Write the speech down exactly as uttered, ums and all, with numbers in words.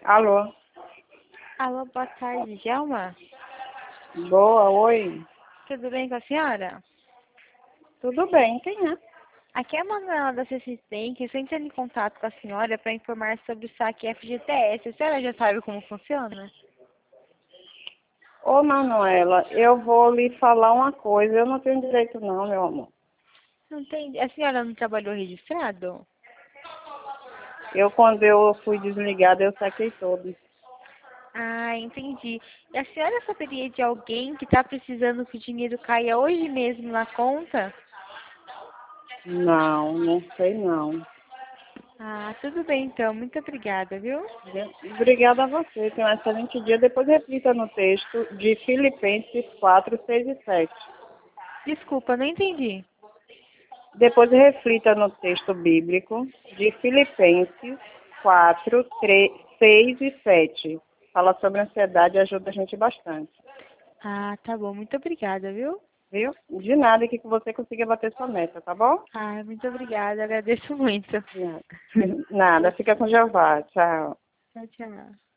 Alô? Alô, boa tarde, Djalma? Boa, oi. Tudo bem com a senhora? Tudo bem, quem é? Aqui é a Manuela da C C Bank, eu estou entrando em contato com a senhora para informar sobre o saque F G T S. A senhora já sabe como funciona? Ô, Manuela, eu vou lhe falar uma coisa. Eu não tenho direito não, meu amor. Não tem... A senhora não trabalhou registrado? Eu, quando eu fui desligada, eu saquei todos. Ah, entendi. E a senhora saberia de alguém que está precisando que o dinheiro caia hoje mesmo na conta? Não, não sei não. Ah, tudo bem então. Muito obrigada, viu? Obrigada a você. Tenha um excelente dia. Depois reflita no texto de Filipenses quatro, seis e sete. Desculpa, não entendi. Depois reflita no texto bíblico de Filipenses quatro, três, seis e sete. Fala sobre ansiedade e ajuda a gente bastante. Ah, tá bom. Muito obrigada, viu? Viu? De nada, que você consiga bater sua meta, tá bom? Ah, muito obrigada. Agradeço muito. Nada. Nada. Fica com Jeová. Tchau. Tchau, tchau.